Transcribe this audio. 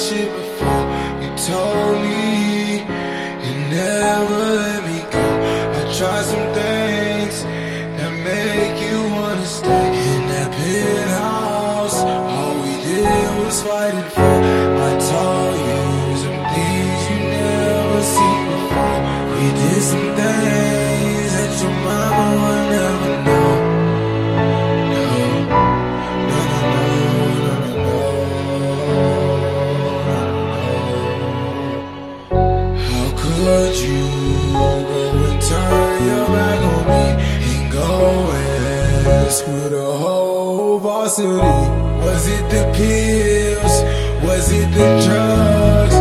shit before. You told me you never let me go. I tried some things that make you wanna stay. In that penthouse, all we did was fight and fall. I told you some things you never seen before. We did some things that your mama would never know. Could you go and turn your back on me and go and screw the whole varsity? Was it the pills? Was it the drugs?